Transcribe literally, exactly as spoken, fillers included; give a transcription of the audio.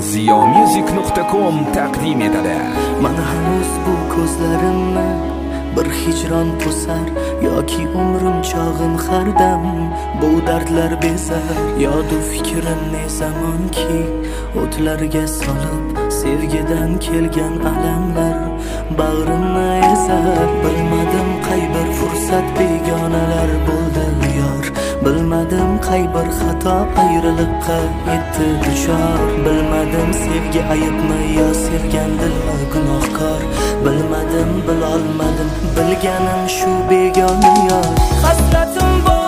ziyomusic nuqta com taqdim etadi. Mana hanuz bu ko'zlarimni bir hijron to'sar yoki umrim chog'im hardam bu dardlar bezar. Yodu fikrim ne zamonki o'tlarga solib sevgidan kelgan alamlar bag'rimni ezar. Bilmadim qay bir fursat begonalar bo'ldi yor, bilmadim qay bir xato ayriliqqa etdi duchor. Bilmadim sevgi ayibmi yo sevgan dilmi gunohkor. Bilmadim bilolmadim bilganim shu begona yor. Hasratim bor